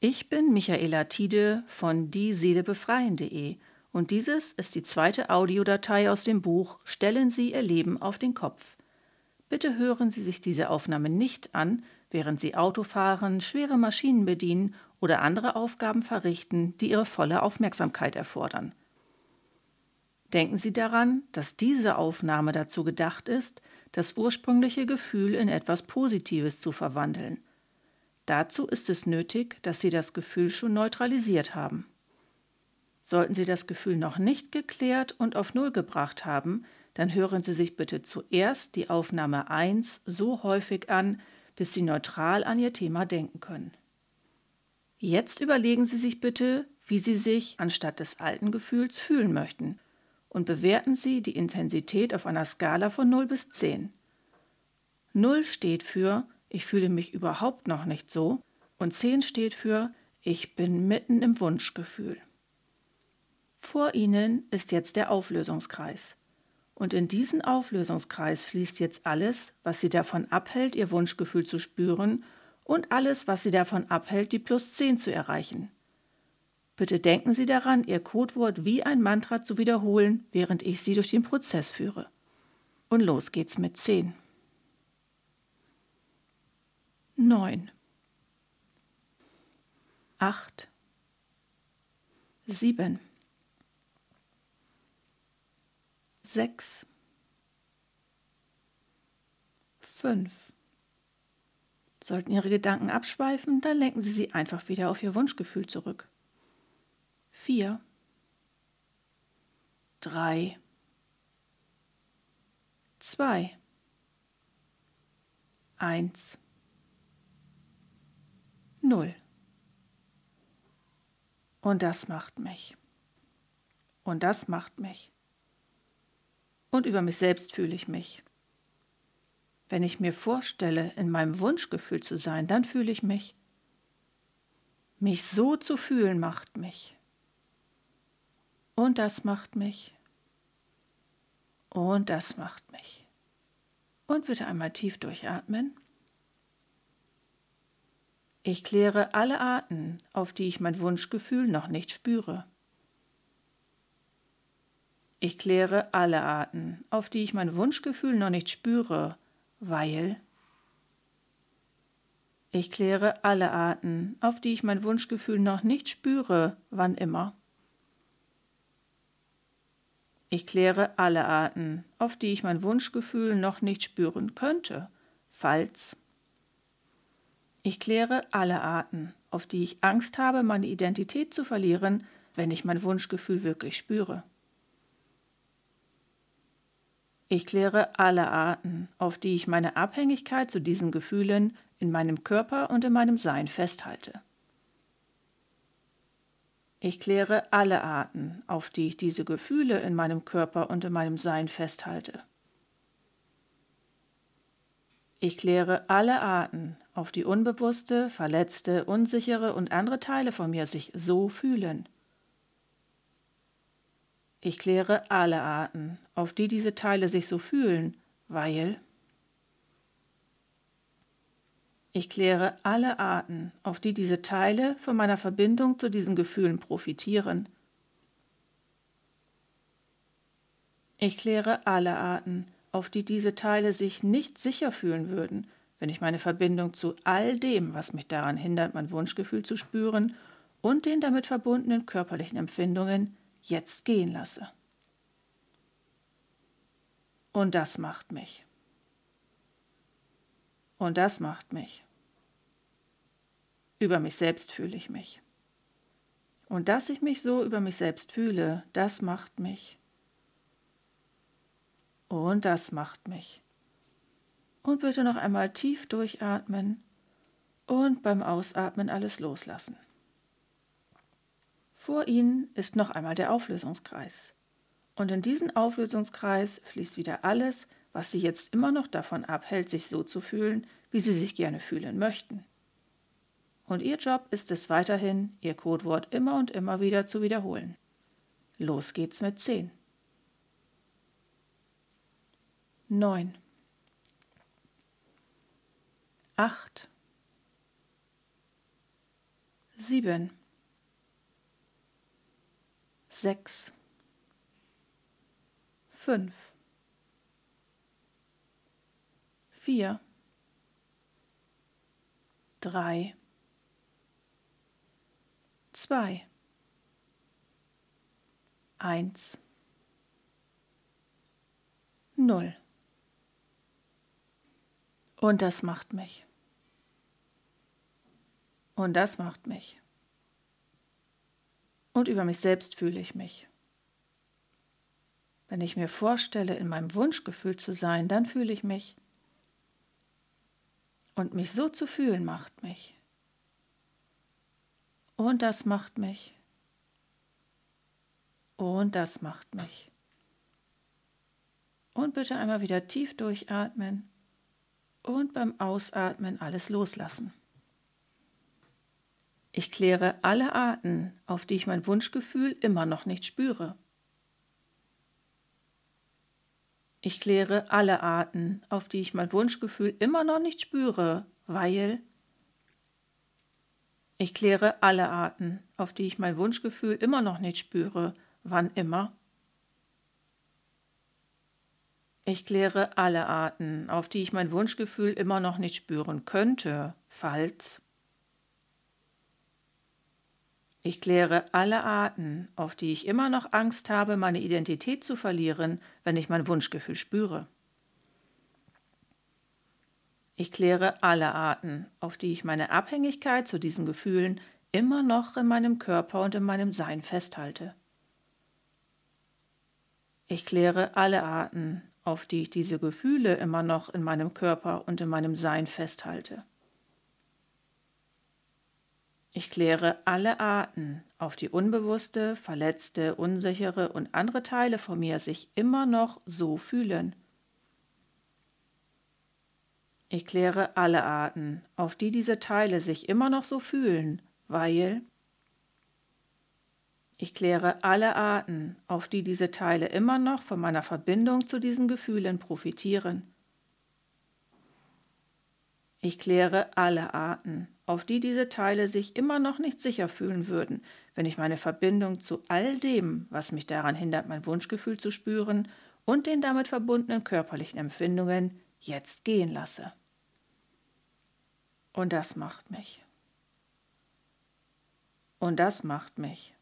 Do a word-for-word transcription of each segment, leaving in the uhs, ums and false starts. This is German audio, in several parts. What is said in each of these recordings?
Ich bin Michaela Tiede von die Seele befreien punkt de und dieses ist die zweite Audiodatei aus dem Buch Stellen Sie Ihr Leben auf den Kopf. Bitte hören Sie sich diese Aufnahme nicht an, während Sie Auto fahren, schwere Maschinen bedienen oder andere Aufgaben verrichten, die Ihre volle Aufmerksamkeit erfordern. Denken Sie daran, dass diese Aufnahme dazu gedacht ist, das ursprüngliche Gefühl in etwas Positives zu verwandeln. Dazu ist es nötig, dass Sie das Gefühl schon neutralisiert haben. Sollten Sie das Gefühl noch nicht geklärt und auf Null gebracht haben, dann hören Sie sich bitte zuerst die Aufnahme eins so häufig an, bis Sie neutral an Ihr Thema denken können. Jetzt überlegen Sie sich bitte, wie Sie sich anstatt des alten Gefühls fühlen möchten und bewerten Sie die Intensität auf einer Skala von null bis zehn. null steht für ich fühle mich überhaupt noch nicht so und zehn steht für ich bin mitten im Wunschgefühl. Vor Ihnen ist jetzt der Auflösungskreis. Und in diesen Auflösungskreis fließt jetzt alles, was Sie davon abhält, Ihr Wunschgefühl zu spüren und alles, was Sie davon abhält, die plus zehn zu erreichen. Bitte denken Sie daran, Ihr Codewort wie ein Mantra zu wiederholen, während ich Sie durch den Prozess führe. Und los geht's mit zehn. neun. acht. sieben. sechs. fünf. Sollten Ihre Gedanken abschweifen, dann lenken Sie sie einfach wieder auf Ihr Wunschgefühl zurück. vier. drei. zwei. eins. null. Und das macht mich. Und das macht mich. Und über mich selbst fühle ich mich. Wenn ich mir vorstelle, in meinem Wunschgefühl zu sein, dann fühle ich mich. Mich so zu fühlen macht mich. Und das macht mich. Und das macht mich. Und bitte einmal tief durchatmen. Ich kläre alle Arten, auf die ich mein Wunschgefühl noch nicht spüre. Ich kläre alle Arten, auf die ich mein Wunschgefühl noch nicht spüre, weil ich kläre alle Arten, auf die ich mein Wunschgefühl noch nicht spüre, wann immer. Ich kläre alle Arten, auf die ich mein Wunschgefühl noch nicht spüren könnte, falls. Ich kläre alle Arten, auf die ich Angst habe, meine Identität zu verlieren, wenn ich mein Wunschgefühl wirklich spüre. Ich kläre alle Arten, auf die ich meine Abhängigkeit zu diesen Gefühlen in meinem Körper und in meinem Sein festhalte. Ich kläre alle Arten, auf die ich diese Gefühle in meinem Körper und in meinem Sein festhalte. Ich kläre alle Arten, auf die unbewusste, verletzte, unsichere und andere Teile von mir sich so fühlen. Ich kläre alle Arten, auf die diese Teile sich so fühlen, weil. Ich kläre alle Arten, auf die diese Teile von meiner Verbindung zu diesen Gefühlen profitieren. Ich kläre alle Arten, auf die diese Teile sich nicht sicher fühlen würden, wenn ich meine Verbindung zu all dem, was mich daran hindert, mein Wunschgefühl zu spüren und den damit verbundenen körperlichen Empfindungen jetzt gehen lasse. Und das macht mich. Und das macht mich. Über mich selbst fühle ich mich. Und dass ich mich so über mich selbst fühle, das macht mich. Und das macht mich. Und bitte noch einmal tief durchatmen und beim Ausatmen alles loslassen. Vor Ihnen ist noch einmal der Auflösungskreis. Und in diesen Auflösungskreis fließt wieder alles, was Sie jetzt immer noch davon abhält, sich so zu fühlen, wie Sie sich gerne fühlen möchten. Und Ihr Job ist es weiterhin, Ihr Codewort immer und immer wieder zu wiederholen. Los geht's mit zehn. neun. acht. sieben, sechs, fünf, vier, drei, zwei, eins, null. Und das macht mich. Und das macht mich. Und über mich selbst fühle ich mich. Wenn ich mir vorstelle, in meinem Wunschgefühl zu sein, dann fühle ich mich. Und mich so zu fühlen macht mich. Und das macht mich. Und das macht mich. Und bitte einmal wieder tief durchatmen und beim Ausatmen alles loslassen. Ich kläre alle Arten, auf die ich mein Wunschgefühl immer noch nicht spüre. Ich kläre alle Arten, auf die ich mein Wunschgefühl immer noch nicht spüre, weil ich kläre alle Arten, auf die ich mein Wunschgefühl immer noch nicht spüre, wann immer. Ich kläre alle Arten, auf die ich mein Wunschgefühl immer noch nicht spüren könnte, falls. Ich kläre alle Arten, auf die ich immer noch Angst habe, meine Identität zu verlieren, wenn ich mein Wunschgefühl spüre. Ich kläre alle Arten, auf die ich meine Abhängigkeit zu diesen Gefühlen immer noch in meinem Körper und in meinem Sein festhalte. Ich kläre alle Arten, auf die ich diese Gefühle immer noch in meinem Körper und in meinem Sein festhalte. Ich kläre alle Arten, auf die unbewusste, verletzte, unsichere und andere Teile von mir sich immer noch so fühlen. Ich kläre alle Arten, auf die diese Teile sich immer noch so fühlen, weil ich kläre alle Arten, auf die diese Teile immer noch von meiner Verbindung zu diesen Gefühlen profitieren. Ich kläre alle Arten, auf die diese Teile sich immer noch nicht sicher fühlen würden, wenn ich meine Verbindung zu all dem, was mich daran hindert, mein Wunschgefühl zu spüren und den damit verbundenen körperlichen Empfindungen jetzt gehen lasse. Und das macht mich. Und das macht mich.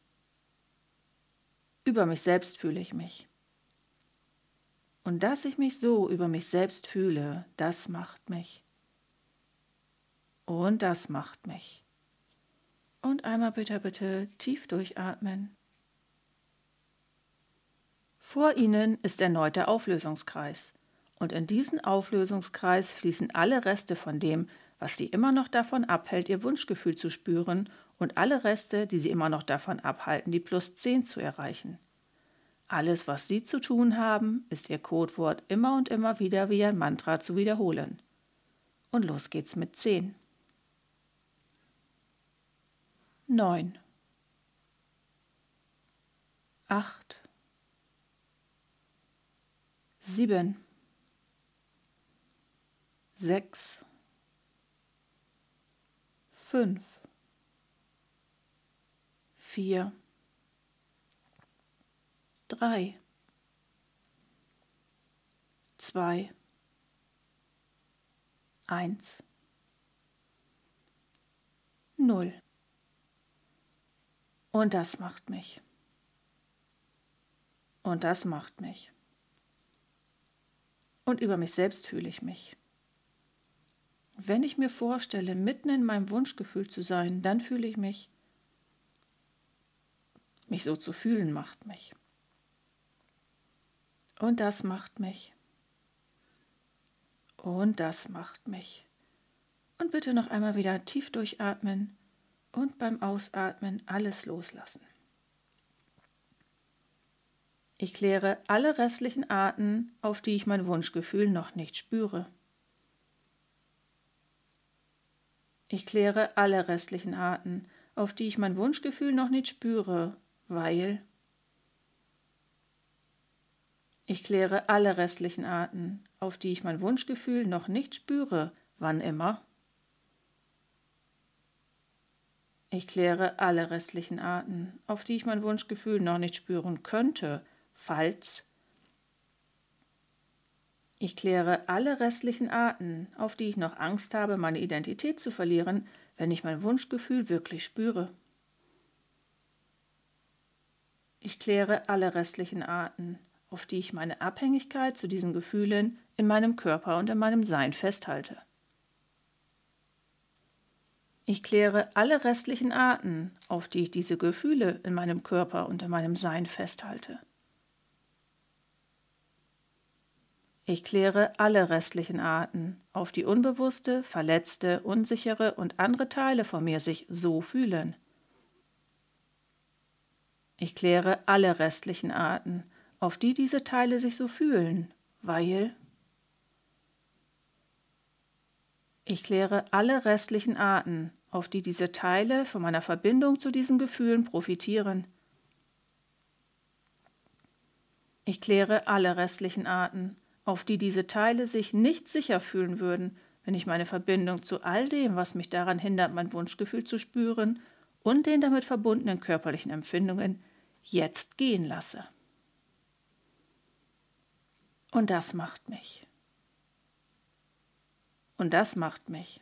Über mich selbst fühle ich mich. Und dass ich mich so über mich selbst fühle, das macht mich. Und das macht mich. Und einmal bitte, bitte tief durchatmen. Vor Ihnen ist erneut der Auflösungskreis. Und in diesen Auflösungskreis fließen alle Reste von dem, was Sie immer noch davon abhält, Ihr Wunschgefühl zu spüren, und alle Reste, die Sie immer noch davon abhalten, die plus zehn zu erreichen. Alles, was Sie zu tun haben, ist Ihr Codewort immer und immer wieder wie ein Mantra zu wiederholen. Und los geht's mit zehn. neun, acht, sieben, sechs, fünf, vier, drei, zwei, eins, null. Und das macht mich. Und das macht mich. Und über mich selbst fühle ich mich. Wenn ich mir vorstelle, mitten in meinem Wunschgefühl zu sein, dann fühle ich mich. Mich so zu fühlen macht mich. Und das macht mich. Und das macht mich. Und bitte noch einmal wieder tief durchatmen und beim Ausatmen alles loslassen. Ich kläre alle restlichen Arten, auf die ich mein Wunschgefühl noch nicht spüre. Ich kläre alle restlichen Arten, auf die ich mein Wunschgefühl noch nicht spüre, weil ich kläre alle restlichen Arten, auf die ich mein Wunschgefühl noch nicht spüre, wann immer. Ich kläre alle restlichen Arten, auf die ich mein Wunschgefühl noch nicht spüren könnte, falls. Ich kläre alle restlichen Arten, auf die ich noch Angst habe, meine Identität zu verlieren, wenn ich mein Wunschgefühl wirklich spüre. Ich kläre alle restlichen Arten, auf die ich meine Abhängigkeit zu diesen Gefühlen in meinem Körper und in meinem Sein festhalte. Ich kläre alle restlichen Arten, auf die ich diese Gefühle in meinem Körper und in meinem Sein festhalte. Ich kläre alle restlichen Arten, auf die unbewusste, verletzte, unsichere und andere Teile von mir sich so fühlen. Ich kläre alle restlichen Arten, auf die diese Teile sich so fühlen, weil. Ich kläre alle restlichen Arten, auf die diese Teile von meiner Verbindung zu diesen Gefühlen profitieren. Ich kläre alle restlichen Arten, auf die diese Teile sich nicht sicher fühlen würden, wenn ich meine Verbindung zu all dem, was mich daran hindert, mein Wunschgefühl zu spüren und den damit verbundenen körperlichen Empfindungen, jetzt gehen lasse. Und das macht mich. Und das macht mich.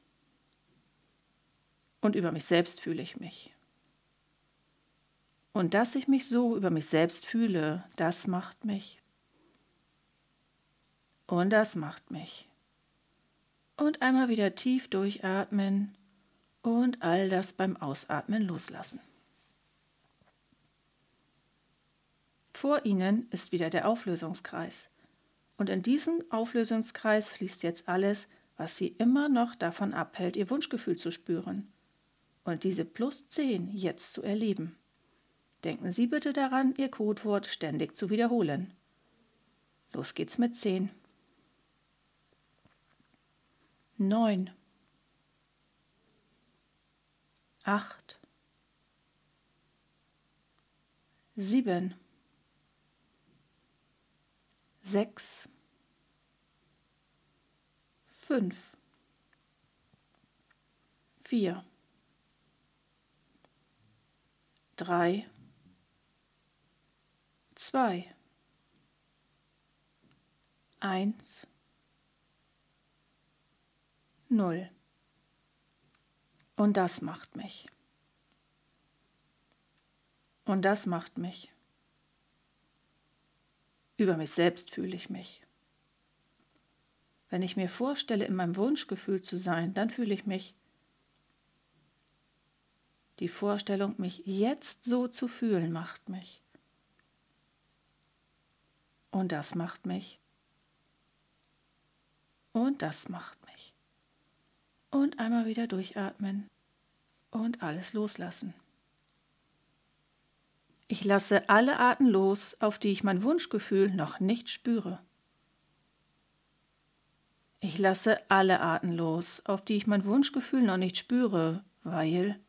Und über mich selbst fühle ich mich. Und dass ich mich so über mich selbst fühle, das macht mich. Und das macht mich. Und einmal wieder tief durchatmen und all das beim Ausatmen loslassen. Vor Ihnen ist wieder der Auflösungskreis. Und in diesen Auflösungskreis fließt jetzt alles, was Sie immer noch davon abhält, Ihr Wunschgefühl zu spüren. Und diese plus zehn jetzt zu erleben. Denken Sie bitte daran, Ihr Codewort ständig zu wiederholen. Los geht's mit zehn. neun. acht. sieben. sechs. fünf. vier. drei. zwei. eins. null. Und das macht mich. Und das macht mich. Über mich selbst fühle ich mich. Wenn ich mir vorstelle, in meinem Wunschgefühl zu sein, dann fühle ich mich. Die Vorstellung, mich jetzt so zu fühlen, macht mich. Und das macht mich. Und das macht mich. Und einmal wieder durchatmen und alles loslassen. Ich lasse alle Arten los, auf die ich mein Wunschgefühl noch nicht spüre. Ich lasse alle Arten los, auf die ich mein Wunschgefühl noch nicht spüre, weil.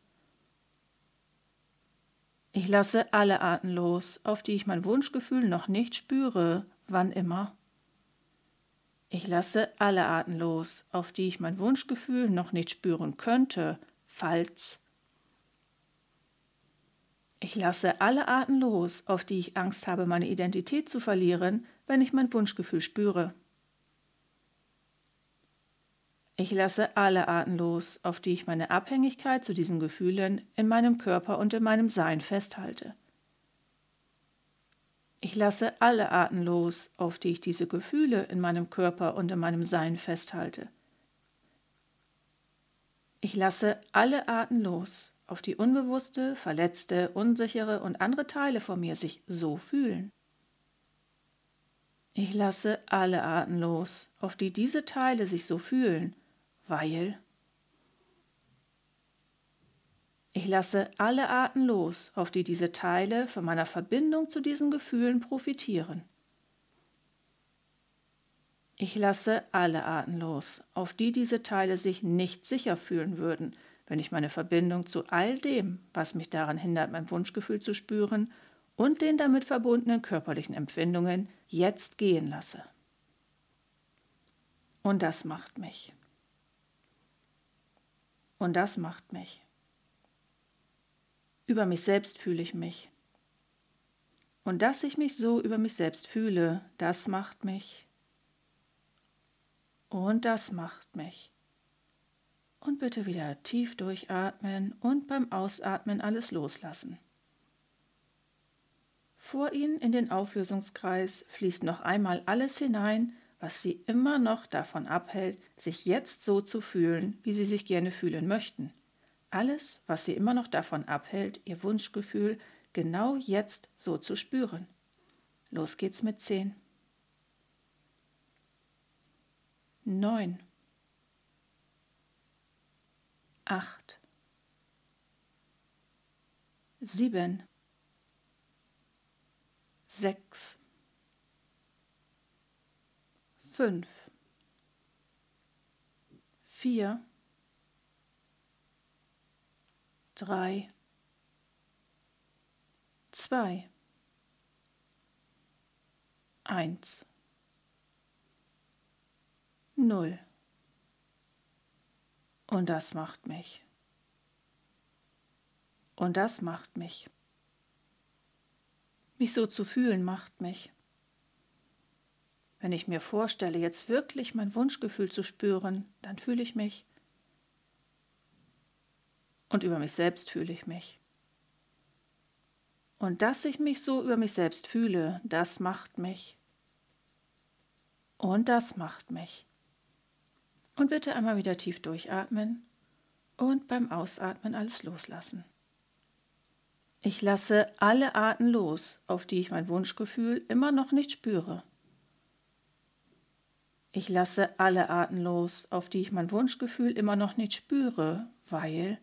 Ich lasse alle Arten los, auf die ich mein Wunschgefühl noch nicht spüre, wann immer. Ich lasse alle Arten los, auf die ich mein Wunschgefühl noch nicht spüren könnte, falls. Ich lasse alle Arten los, auf die ich Angst habe, meine Identität zu verlieren, wenn ich mein Wunschgefühl spüre. Ich lasse alle Arten los, auf die ich meine Abhängigkeit zu diesen Gefühlen in meinem Körper und in meinem Sein festhalte. Ich lasse alle Arten los, auf die ich diese Gefühle in meinem Körper und in meinem Sein festhalte. Ich lasse alle Arten los, auf die unbewusste, verletzte, unsichere und andere Teile von mir sich so fühlen. Ich lasse alle Arten los, auf die diese Teile sich so fühlen, weil. Ich lasse alle Arten los, auf die diese Teile von meiner Verbindung zu diesen Gefühlen profitieren. Ich lasse alle Arten los, auf die diese Teile sich nicht sicher fühlen würden, wenn ich meine Verbindung zu all dem, was mich daran hindert, mein Wunschgefühl zu spüren und den damit verbundenen körperlichen Empfindungen, jetzt gehen lasse. Und das macht mich. Und das macht mich. Über mich selbst fühle ich mich. Und dass ich mich so über mich selbst fühle, das macht mich. Und das macht mich. Und bitte wieder tief durchatmen und beim Ausatmen alles loslassen. Vor Ihnen in den Auflösungskreis fließt noch einmal alles hinein, was Sie immer noch davon abhält, sich jetzt so zu fühlen, wie Sie sich gerne fühlen möchten. Alles, was Sie immer noch davon abhält, Ihr Wunschgefühl genau jetzt so zu spüren. Los geht's mit zehn. neun. acht. sieben. sechs. fünf. vier. drei. zwei. eins. null. Und das macht mich. Und das macht mich. Mich so zu fühlen macht mich. Wenn ich mir vorstelle, jetzt wirklich mein Wunschgefühl zu spüren, dann fühle ich mich. Und über mich selbst fühle ich mich. Und dass ich mich so über mich selbst fühle, das macht mich. Und das macht mich. Und bitte einmal wieder tief durchatmen und beim Ausatmen alles loslassen. Ich lasse alle Arten los, auf die ich mein Wunschgefühl immer noch nicht spüre. Ich lasse alle Arten los, auf die ich mein Wunschgefühl immer noch nicht spüre, weil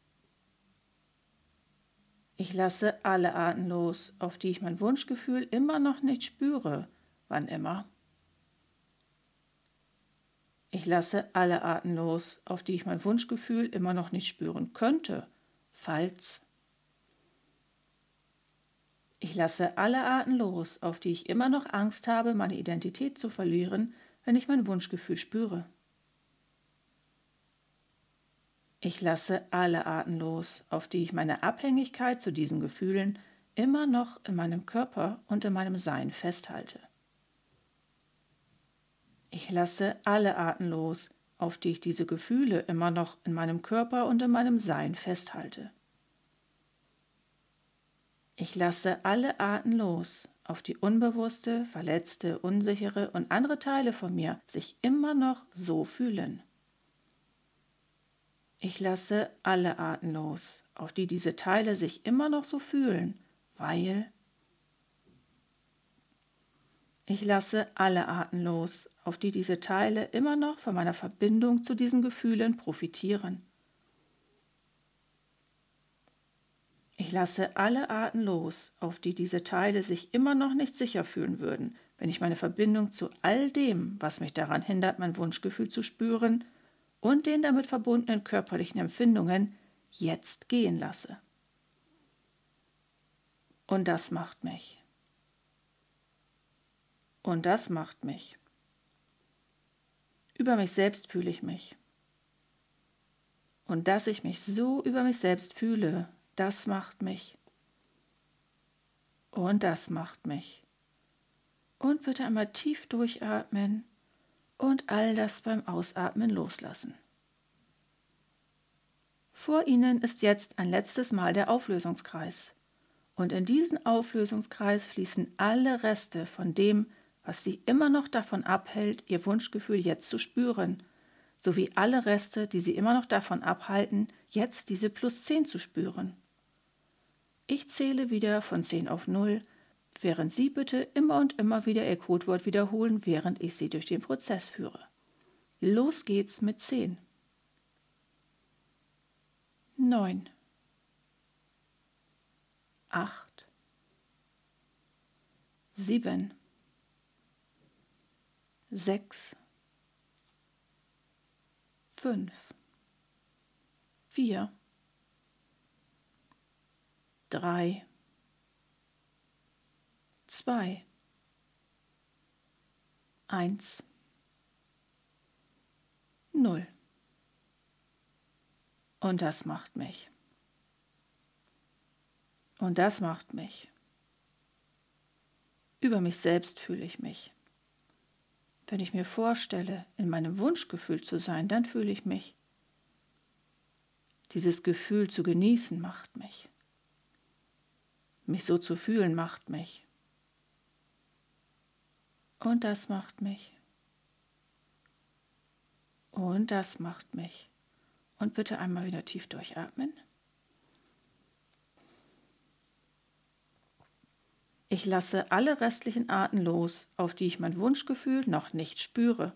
ich lasse alle Arten los, auf die ich mein Wunschgefühl immer noch nicht spüre, wann immer. Ich lasse alle Arten los, auf die ich mein Wunschgefühl immer noch nicht spüren könnte, falls. Ich lasse alle Arten los, auf die ich immer noch Angst habe, meine Identität zu verlieren, wenn ich mein Wunschgefühl spüre. Ich lasse alle Arten los, auf die ich meine Abhängigkeit zu diesen Gefühlen immer noch in meinem Körper und in meinem Sein festhalte. Ich lasse alle Arten los, auf die ich diese Gefühle immer noch in meinem Körper und in meinem Sein festhalte. Ich lasse alle Arten los, auf die unbewusste, verletzte, unsichere und andere Teile von mir sich immer noch so fühlen. Ich lasse alle Arten los, auf die diese Teile sich immer noch so fühlen, weil ich lasse alle Arten los, auf die diese Teile immer noch von meiner Verbindung zu diesen Gefühlen profitieren. Ich lasse alle Arten los, auf die diese Teile sich immer noch nicht sicher fühlen würden, wenn ich meine Verbindung zu all dem, was mich daran hindert, mein Wunschgefühl zu spüren, und den damit verbundenen körperlichen Empfindungen jetzt gehen lasse. Und das macht mich. Und das macht mich. Über mich selbst fühle ich mich. Und dass ich mich so über mich selbst fühle, das macht mich. Und das macht mich. Und bitte einmal tief durchatmen und all das beim Ausatmen loslassen. Vor Ihnen ist jetzt ein letztes Mal der Auflösungskreis. Und in diesen Auflösungskreis fließen alle Reste von dem, was Sie immer noch davon abhält, Ihr Wunschgefühl jetzt zu spüren, sowie alle Reste, die Sie immer noch davon abhalten, jetzt diese plus zehn zu spüren. Ich zähle wieder von zehn auf null, während Sie bitte immer und immer wieder Ihr Codewort wiederholen, während ich Sie durch den Prozess führe. Los geht's mit zehn. neun. acht. sieben. sechs. fünf. vier. drei. zwei. eins. null. Und das macht mich. Und das macht mich. Über mich selbst fühle ich mich. Wenn ich mir vorstelle, in meinem Wunschgefühl zu sein, dann fühle ich mich. Dieses Gefühl zu genießen macht mich. Mich so zu fühlen macht mich. Und das macht mich. Und das macht mich. Und bitte einmal wieder tief durchatmen. Ich lasse alle restlichen Arten los, auf die ich mein Wunschgefühl noch nicht spüre.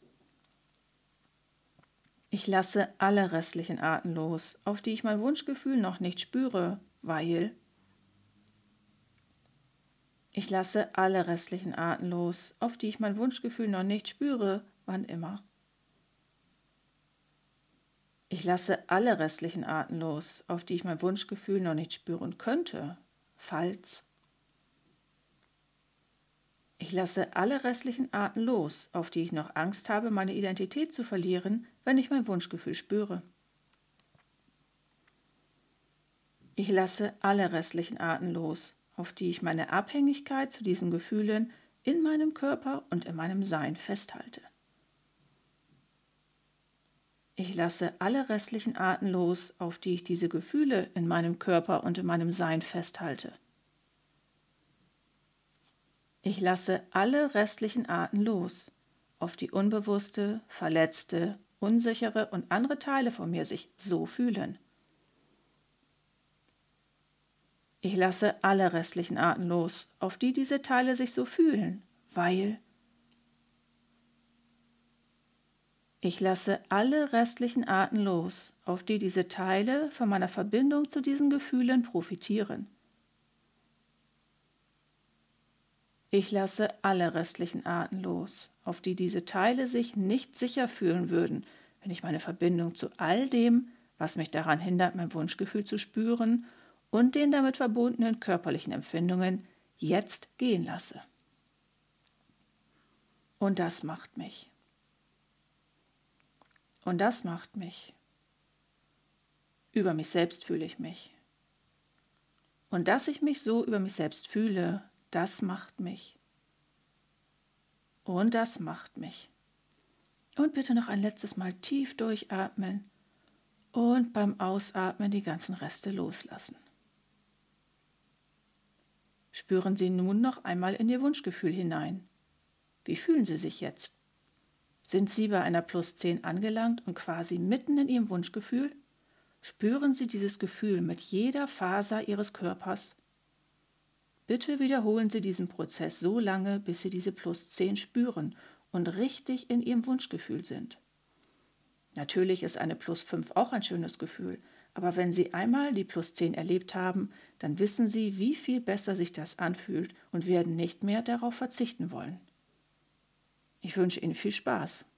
Ich lasse alle restlichen Arten los, auf die ich mein Wunschgefühl noch nicht spüre, weil ich lasse alle restlichen Arten los, auf die ich mein Wunschgefühl noch nicht spüre, wann immer. Ich lasse alle restlichen Arten los, auf die ich mein Wunschgefühl noch nicht spüren könnte, falls. Ich lasse alle restlichen Arten los, auf die ich noch Angst habe, meine Identität zu verlieren, wenn ich mein Wunschgefühl spüre. Ich lasse alle restlichen Arten los, auf die ich meine Abhängigkeit zu diesen Gefühlen in meinem Körper und in meinem Sein festhalte. Ich lasse alle restlichen Arten los, auf die ich diese Gefühle in meinem Körper und in meinem Sein festhalte. Ich lasse alle restlichen Arten los, auf die unbewusste, verletzte, unsichere und andere Teile von mir sich so fühlen. Ich lasse alle restlichen Arten los, auf die diese Teile sich so fühlen, weil ich lasse alle restlichen Arten los, auf die diese Teile von meiner Verbindung zu diesen Gefühlen profitieren. Ich lasse alle restlichen Arten los, auf die diese Teile sich nicht sicher fühlen würden, wenn ich meine Verbindung zu all dem, was mich daran hindert, mein Wunschgefühl zu spüren und den damit verbundenen körperlichen Empfindungen jetzt gehen lasse. Und das macht mich. Und das macht mich. Über mich selbst fühle ich mich. Und dass ich mich so über mich selbst fühle, das macht mich. Und das macht mich. Und bitte noch ein letztes Mal tief durchatmen und beim Ausatmen die ganzen Reste loslassen. Spüren Sie nun noch einmal in Ihr Wunschgefühl hinein. Wie fühlen Sie sich jetzt? Sind Sie bei einer Plus zehn angelangt und quasi mitten in Ihrem Wunschgefühl? Spüren Sie dieses Gefühl mit jeder Faser Ihres Körpers? Bitte wiederholen Sie diesen Prozess so lange, bis Sie diese Plus zehn spüren und richtig in Ihrem Wunschgefühl sind. Natürlich ist eine Plus fünf auch ein schönes Gefühl, aber wenn Sie einmal die Plus zehn erlebt haben, dann wissen Sie, wie viel besser sich das anfühlt und werden nicht mehr darauf verzichten wollen. Ich wünsche Ihnen viel Spaß.